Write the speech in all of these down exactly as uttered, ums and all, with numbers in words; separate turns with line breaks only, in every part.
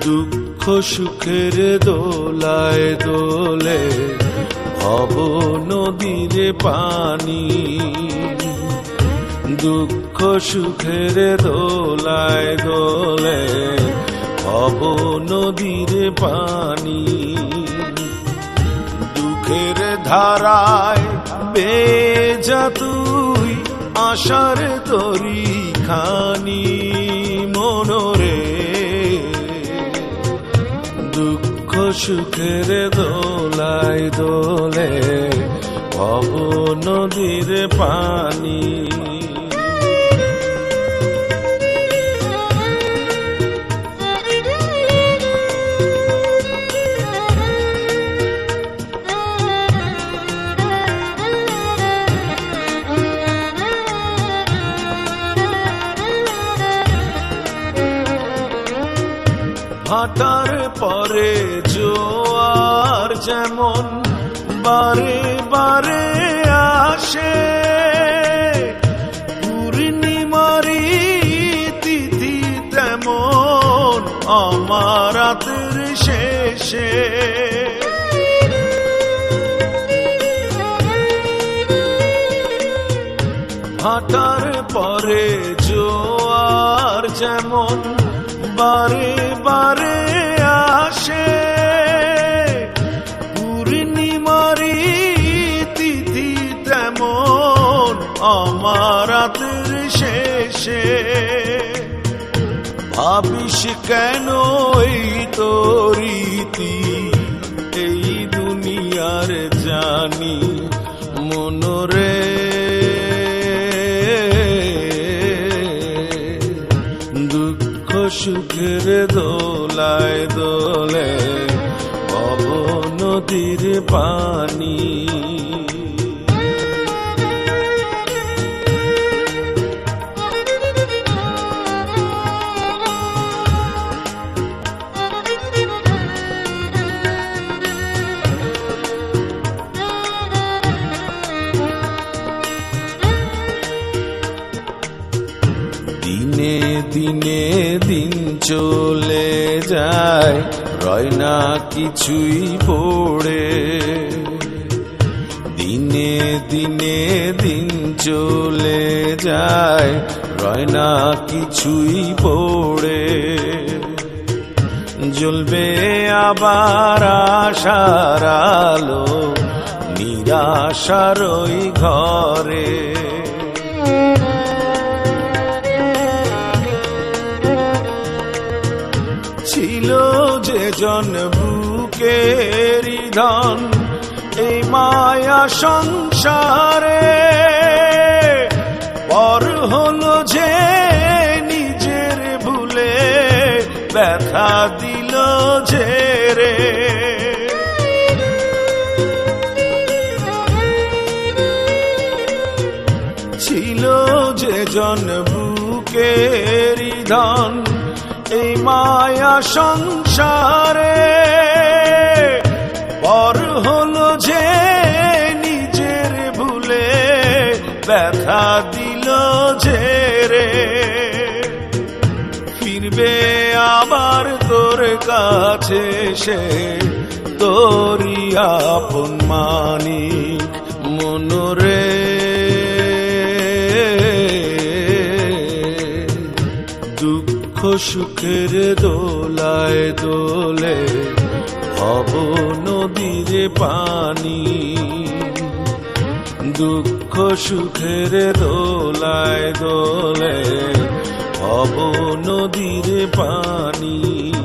দুঃখ সুখের দোলায় দোলে ভব নদীর পানি, দুঃখ সুখের দোলায় দোলে ভব নদীর পানি। দুঃখের ধারায় বেজা তুই আশার তরি খানি মনরে, দুঃখ সুখের দোলায় দোলে ভব নদীর পানি। ভাটার পরে জোয়ার যেমন বারে বারে আসে, পূর্ণিমারি তিথি তেমন আমার রাতের শেষে। ভাটার পরে জোয়ার যেমন বারে বারে আসে, পূর্ণিমারি তিথি তেমন আমার রাতের শেষে। ভাবিস কেন এই তো রীতি এই দুনিয়ার জানি মনরে, সুখের দোলায় দোলে ভব নদীর পানি। দিনে দিনে দিন চলে যায় রয় না কিছুই পড়ে, দিনে দিনে দিন চলে যায় রয় না কিছুই পড়ে। জ্বলবে আবার আশার আলো নিরাশার ওই ঘরে, ছিল যে জন বুকের ধন এই মায়া সংসারে, পর হলো যে নিজের ভুলে ব্যথা দিল যে রে। ছিল যে জন বুকের ধন এই মায়া সংসারে, পর হলো যে নিজের ভুলে ব্যথা দিল যে রে। ফিরবে আবার তোর কাছে সে তোরি আপন মানিক মনরে, দুঃখ সুখের দোলায় দোলে ভব নদীর পানি, দুঃখ সুখের দোলায় দোলে ভব নদীর পানি।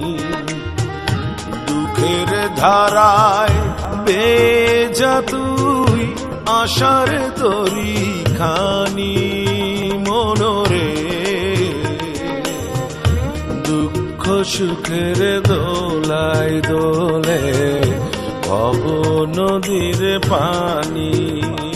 দুঃখের ধারায় বেজা তুই আশার তরি খানি মনরে, দুঃখ সুখের দোলায় দোলে ভব নদীর পানি।